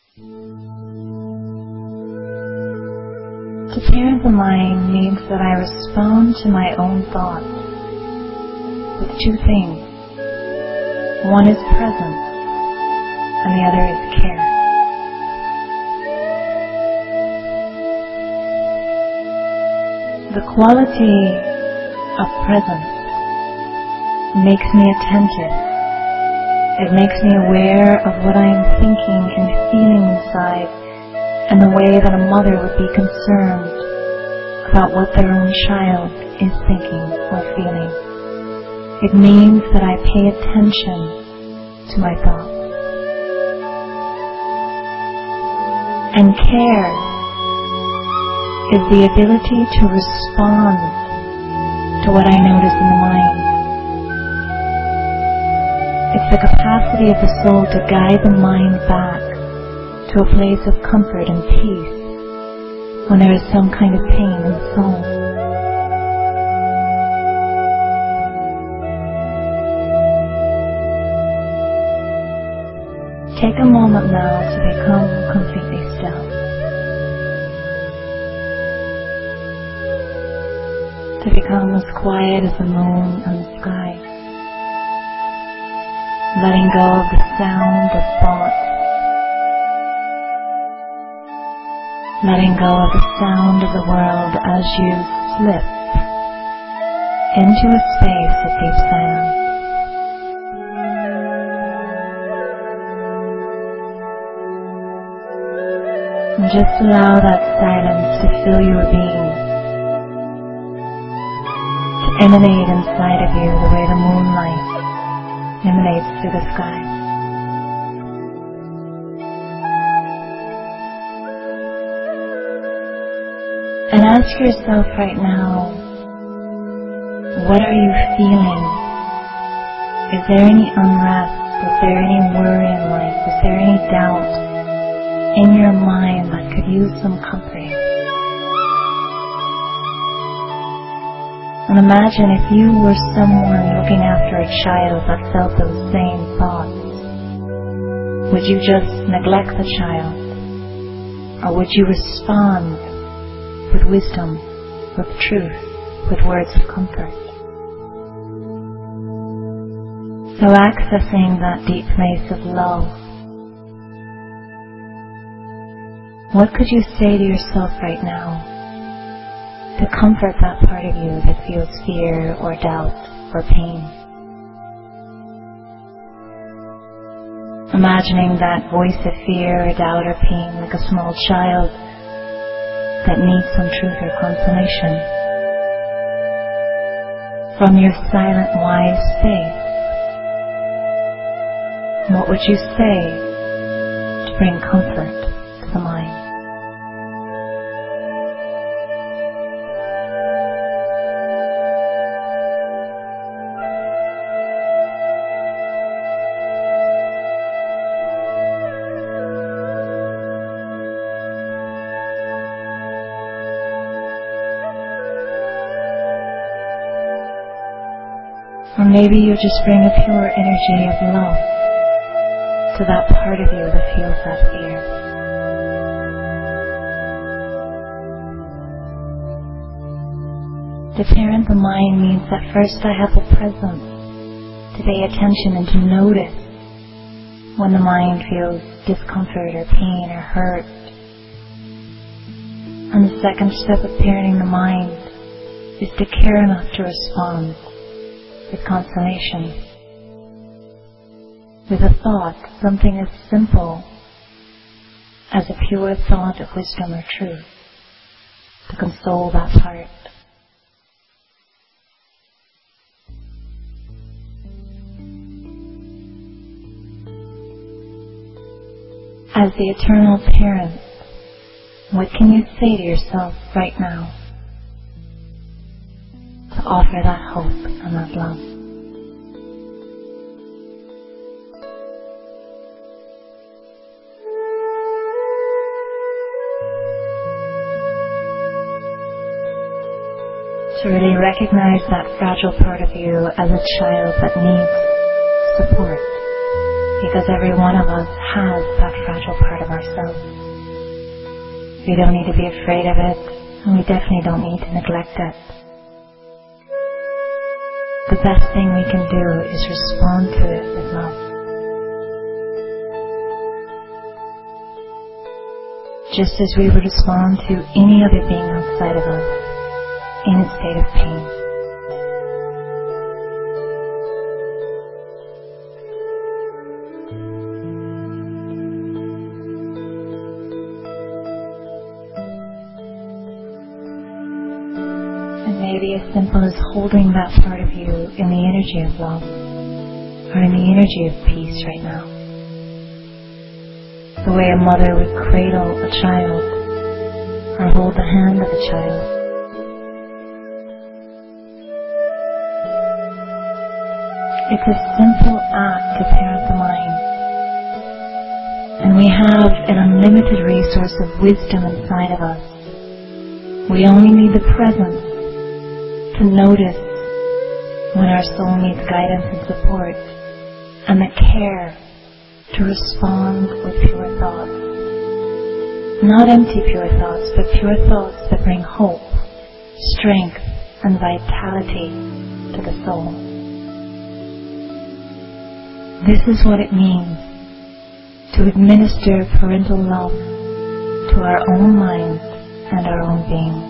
To parent the mind means that I respond to my own thoughts with two things. One is presence, and the other is care. The quality of presence makes me attentive. It makes me aware of what I am thinking and feeling inside, and the way that a mother would be concerned about what their own child is thinking or feeling. It means that I pay attention to my thoughts. And care is the ability to respond to what I notice in the mind. It's the capacity of the soul to guide the mind back to a place of comfort and peace when there is some kind of pain in the soul. Take a moment now to become completely still. To become as quiet as the moon and the sky. Letting go of the sound of thought. Letting go of the sound of the world as you slip into a space of deep silence. And just allow that silence to fill your being. Emanate inside of you the way the moonlight emanates through the sky. And ask yourself right now, what are you feeling? Is there any unrest? Is there any worry in life? Is there any doubt in your mind that could use some comforting? And imagine if you were someone looking after a child that felt those same thoughts. Would you just neglect the child? Or would you respond with wisdom, with truth, with words of comfort? So accessing that deep place of love, what could you say to yourself right now to comfort that part of you that feels fear or doubt or pain? Imagining that voice of fear or doubt or pain like a small child that needs some truth or consolation. From your silent, wise space, what would you say to bring comfort to the mind? Or maybe you just bring a pure energy of love to that part of you that feels that fear. To parent the mind means that first I have the presence to pay attention and to notice when the mind feels discomfort or pain or hurt. And the second step of parenting the mind is to care enough to respond with consolation, with a thought, something as simple as a pure thought of wisdom or truth, to console that heart. As the eternal parent, what can you say to yourself right now to offer that hope and that love? To really recognize that fragile part of you as a child that needs support, because every one of us has that fragile part of ourselves. We don't need to be afraid of it, and we definitely don't need to neglect it. The best thing we can do is respond to it with love. Just as we would respond to any other being outside of us in a state of pain. And maybe as simple as holding that part of you in the energy of love, or in the energy of peace right now. The way a mother would cradle a child, or hold the hand of a child. It's a simple act to parent the mind. And we have an unlimited resource of wisdom inside of us. We only need the presence to notice when our soul needs guidance and support, and the care to respond with pure thoughts. Not empty pure thoughts, but pure thoughts that bring hope, strength, and vitality to the soul. This is what it means to administer parental love to our own minds and our own being.